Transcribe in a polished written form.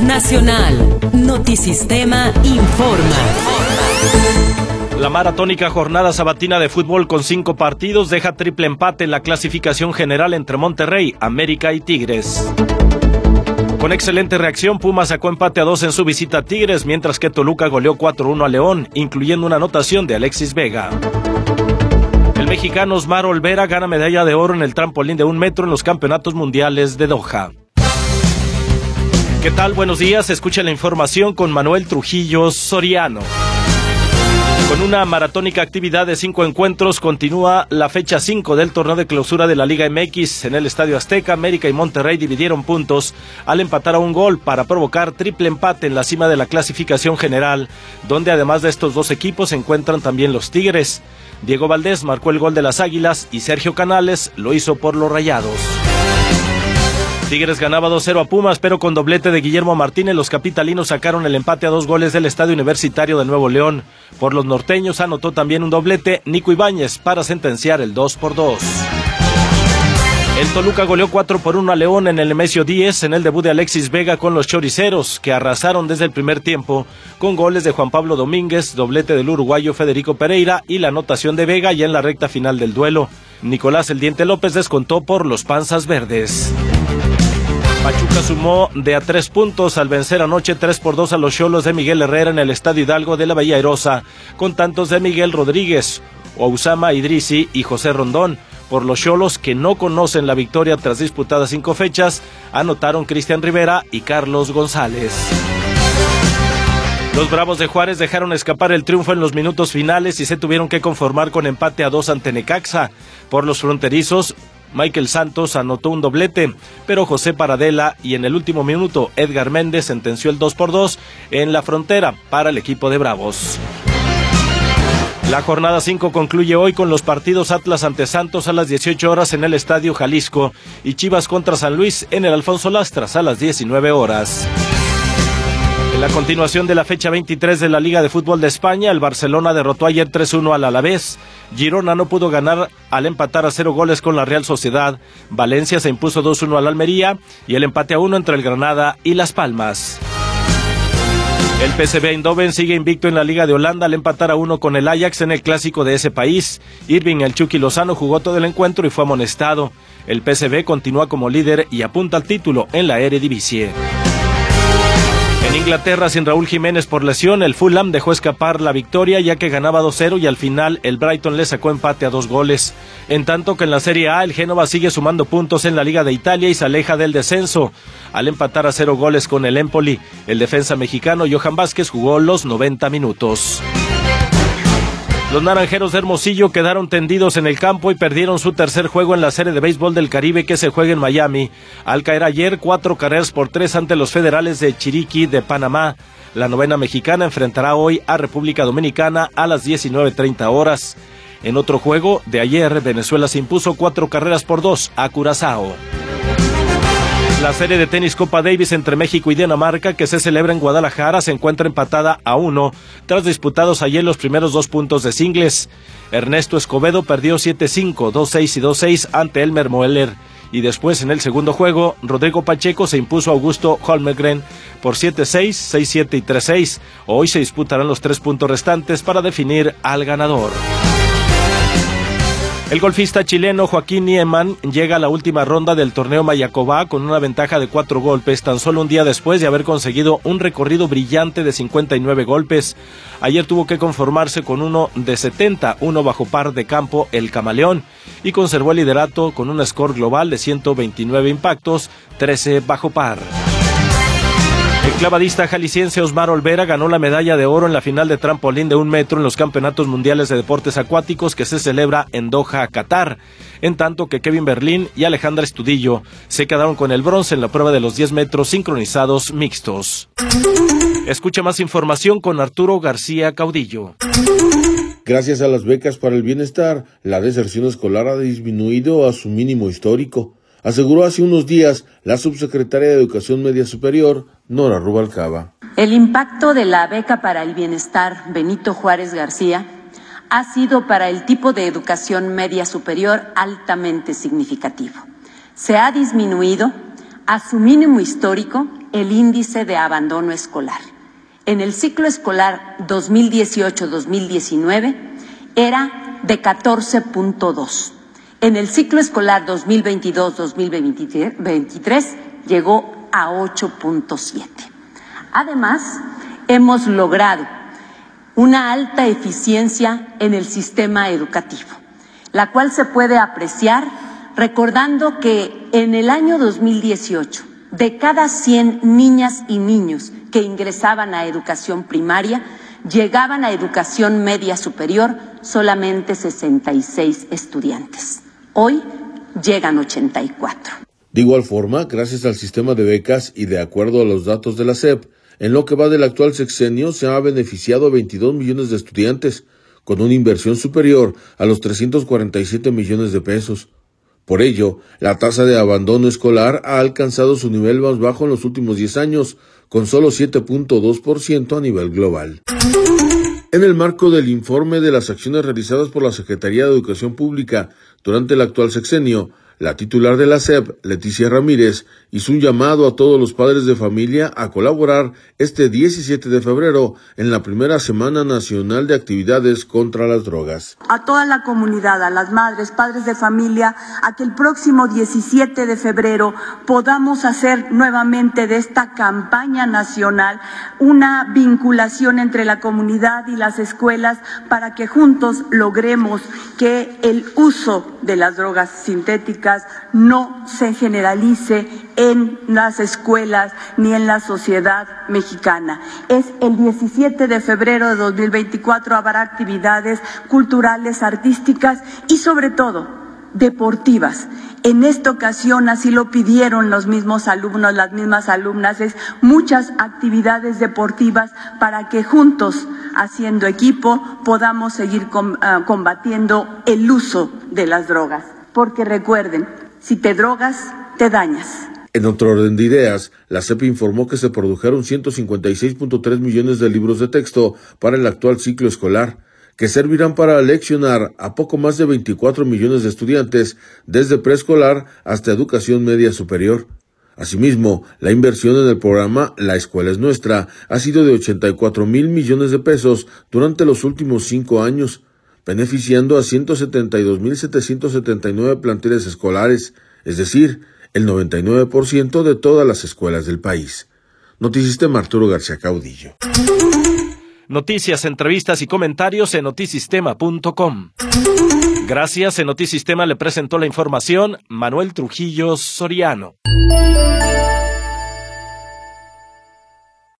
Nacional. Notisistema informa. La maratónica jornada sabatina de fútbol con 5 partidos deja triple empate en la clasificación general entre Monterrey, América y Tigres. Con excelente reacción, Pumas sacó empate a 2 en su visita a Tigres, mientras que Toluca goleó 4-1 a León, incluyendo una anotación de Alexis Vega. El mexicano Osmar Olvera gana medalla de oro en el trampolín de 1 metro en los campeonatos mundiales de Doha. ¿Qué tal? Buenos días, escucha la información con Manuel Trujillo Soriano. Con una maratónica actividad de 5 encuentros, continúa la fecha 5 del torneo de clausura de la Liga MX. En el Estadio Azteca, América y Monterrey dividieron puntos al empatar a 1 gol para provocar triple empate en la cima de la clasificación general, donde además de estos 2 equipos se encuentran también los Tigres. Diego Valdés marcó el gol de las Águilas y Sergio Canales lo hizo por los Rayados. Tigres ganaba 2-0 a Pumas, pero con doblete de Guillermo Martínez, los capitalinos sacaron el empate a 2 goles del Estadio Universitario de Nuevo León. Por los norteños anotó también un doblete Nico Ibáñez para sentenciar el 2-2. El Toluca goleó 4-1 a León en el Nemesio 10 en el debut de Alexis Vega con los choriceros, que arrasaron desde el primer tiempo, con goles de Juan Pablo Domínguez, doblete del uruguayo Federico Pereira y la anotación de Vega ya en la recta final del duelo. Nicolás El Diente López descontó por los Panzas Verdes. Pachuca sumó de a 3 puntos al vencer anoche 3-2 a los Xolos de Miguel Herrera en el Estadio Hidalgo de la Bahía Airosa, con tantos de Miguel Rodríguez, Ousama Idrisi y José Rondón. Por los Xolos, que no conocen la victoria tras disputadas 5 fechas, anotaron Cristian Rivera y Carlos González. Los Bravos de Juárez dejaron escapar el triunfo en los minutos finales y se tuvieron que conformar con empate a 2 ante Necaxa. Por los fronterizos, Michael Santos anotó un doblete, pero José Paradela y en el último minuto Edgar Méndez sentenció el 2-2 en la frontera para el equipo de Bravos. La jornada 5 concluye hoy con los partidos Atlas ante Santos a las 18 horas en el Estadio Jalisco y Chivas contra San Luis en el Alfonso Lastras a las 19 horas. En la continuación de la fecha 23 de la Liga de Fútbol de España, el Barcelona derrotó ayer 3-1 al Alavés. Girona no pudo ganar al empatar a 0 goles con la Real Sociedad. Valencia se impuso 2-1 al Almería y el empate a 1 entre el Granada y Las Palmas. El PSV Eindhoven sigue invicto en la Liga de Holanda al empatar a 1 con el Ajax en el clásico de ese país. Irving El Chucky Lozano jugó todo el encuentro y fue amonestado. El PSV continúa como líder y apunta al título en la Eredivisie. En Inglaterra, sin Raúl Jiménez por lesión, el Fulham dejó escapar la victoria ya que ganaba 2-0 y al final el Brighton le sacó empate a 2 goles. En tanto que en la Serie A, el Génova sigue sumando puntos en la Liga de Italia y se aleja del descenso. Al empatar a 0 goles con el Empoli, el defensa mexicano Johan Vázquez jugó los 90 minutos. Los Naranjeros de Hermosillo quedaron tendidos en el campo y perdieron su tercer juego en la Serie de Béisbol del Caribe que se juega en Miami, al caer ayer 4-3 ante los Federales de Chiriquí de Panamá. La novena mexicana enfrentará hoy a República Dominicana a las 19:30 horas. En otro juego de ayer, Venezuela se impuso 4-2 a Curazao. La serie de tenis Copa Davis entre México y Dinamarca, que se celebra en Guadalajara, se encuentra empatada a 1, tras disputados ayer los primeros 2 puntos de singles. Ernesto Escobedo perdió 7-5, 2-6 y 2-6 ante Elmer Moeller. Y después, en el segundo juego, Rodrigo Pacheco se impuso a Augusto Holmgren por 7-6, 6-7 y 3-6. Hoy se disputarán los 3 puntos restantes para definir al ganador. El golfista chileno Joaquín Niemann llega a la última ronda del torneo Mayaková con una ventaja de 4 golpes, tan solo un día después de haber conseguido un recorrido brillante de 59 golpes. Ayer tuvo que conformarse con uno de 70, uno bajo par de campo, el Camaleón, y conservó el liderato con un score global de 129 impactos, 13 bajo par. El clavadista jalisciense Osmar Olvera ganó la medalla de oro en la final de trampolín de 1 metro en los Campeonatos Mundiales de Deportes Acuáticos que se celebra en Doha, Qatar, en tanto que Kevin Berlín y Alejandra Estudillo se quedaron con el bronce en la prueba de los 10 metros sincronizados mixtos. Escucha más información con Arturo García Caudillo. Gracias a las becas para el bienestar, la deserción escolar ha disminuido a su mínimo histórico, aseguró hace unos días la subsecretaria de Educación Media Superior, Nora Rubalcaba. El impacto de la beca para el bienestar Benito Juárez García ha sido para el tipo de educación media superior altamente significativo. Se ha disminuido a su mínimo histórico el índice de abandono escolar. En el ciclo escolar 2018-2019 era de 14.2. En el ciclo escolar 2022-2023 llegó a 8.7. Además, hemos logrado una alta eficiencia en el sistema educativo, la cual se puede apreciar recordando que en el año 2018, de cada 100 niñas y niños que ingresaban a educación primaria, llegaban a educación media superior solamente 66 estudiantes. Hoy llegan 84. De igual forma, gracias al sistema de becas y de acuerdo a los datos de la SEP, en lo que va del actual sexenio se ha beneficiado a 22 millones de estudiantes, con una inversión superior a los 347 millones de pesos. Por ello, la tasa de abandono escolar ha alcanzado su nivel más bajo en los últimos 10 años, con solo 7.2% a nivel global. En el marco del informe de las acciones realizadas por la Secretaría de Educación Pública durante el actual sexenio, la titular de la SEP, Leticia Ramírez, hizo un llamado a todos los padres de familia a colaborar este 17 de febrero en la primera Semana Nacional de Actividades contra las Drogas. A toda la comunidad, a las madres, padres de familia, a que el próximo 17 de febrero podamos hacer nuevamente de esta campaña nacional una vinculación entre la comunidad y las escuelas para que juntos logremos que el uso de las drogas sintéticas no se generalice en las escuelas ni en la sociedad mexicana. Es el 17 de febrero de 2024, habrá actividades culturales, artísticas y sobre todo deportivas. En esta ocasión así lo pidieron los mismos alumnos, las mismas alumnas, es muchas actividades deportivas para que juntos, haciendo equipo, podamos seguir combatiendo el uso de las drogas. Porque recuerden, si te drogas, te dañas. En otro orden de ideas, la SEP informó que se produjeron 156.3 millones de libros de texto para el actual ciclo escolar, que servirán para leccionar a poco más de 24 millones de estudiantes desde preescolar hasta educación media superior. Asimismo, la inversión en el programa La Escuela es Nuestra ha sido de 84,000 millones de pesos durante los últimos 5 años, beneficiando a 172,779 planteles escolares, es decir, el 99% de todas las escuelas del país. Notisistema, Arturo García Caudillo. Noticias, entrevistas y comentarios en notisistema.com. Gracias, en Notisistema le presentó la información Manuel Trujillo Soriano.